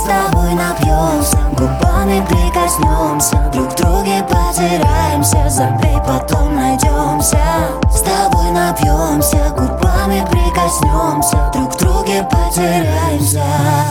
с тобой напьемся, губами прикоснемся, друг к друге потираемся, забей, потом найдемся. С тобой напьемся, губами прикоснемся, друг к друге потираемся.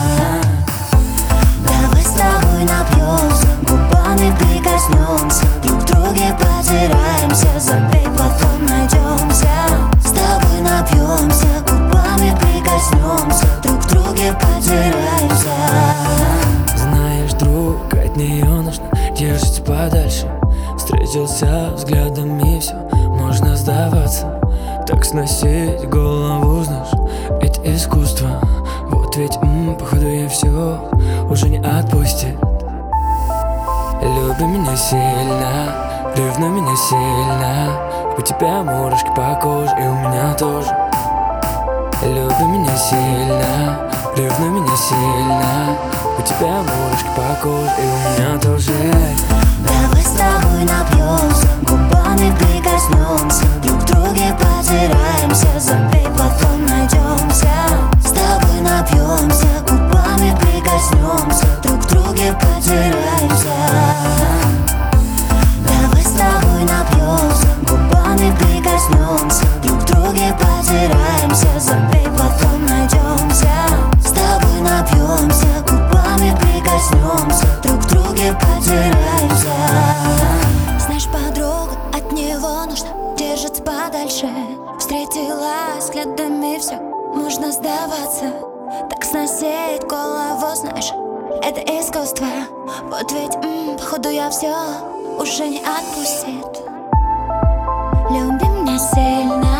Давай с тобой напьемся, губами прикоснемся, друг к друге потираемся, забей, потом найдемся. С тобой напьемся, губами прикоснемся, друг к друге потираемся. Знаешь, друг, от нее нужно держаться подальше. Встретился взглядом и все, можно сдаваться. Так сносить голову, знаешь, это искусство. Вот ведь, походу я все уже не отпустит. Люби меня сильно, ревнуй меня сильно. У тебя мурашки по коже, и у меня тоже. Люби меня сильно, ревнуй меня сильно. У тебя мурашки по коже, и у меня тоже. Давай с тобой напьемся, губами прикоснемся, друг к друге потираемся, забей, потом найдемся. С тобой напьемся, губами прикоснемся, друг к друге потираемся. Давай с тобой напьемся, губами прикоснемся, друг к друге потираемся, забей, потом найдемся. С тобой напьемся, губами прикоснемся, друг к друге потираемся. Знаешь, подруга, от него нужно держаться подальше. Встретилась взглядами, все, можно сдаваться. Так сносить голову, знаешь, это искусство. Вот ведь, походу я все уже не отпустит. Люби меня сильно,